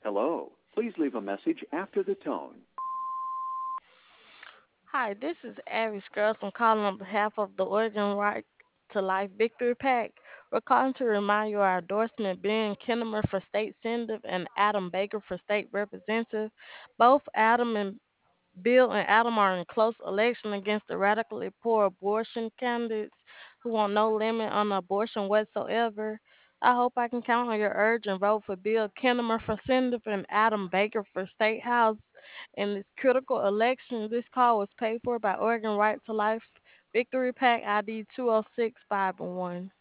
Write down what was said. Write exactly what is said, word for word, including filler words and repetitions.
Hello. Please leave a message after the tone. Hi, this is Abby Scruggs. I'm calling on behalf of the Oregon Right to Life Victory Pack. We're calling to remind you our endorsement being Kinnemer for State Senator and Adam Baker for State Representative. Both Adam and Bill and Adam are in close election against the radically poor abortion candidates who want no limit on abortion whatsoever. I hope I can count on your urge and vote for Bill Kinnemer for Senator and Adam Baker for State House in this critical election. This call was paid for by Oregon Right to Life Victory Pack I D two oh six five one.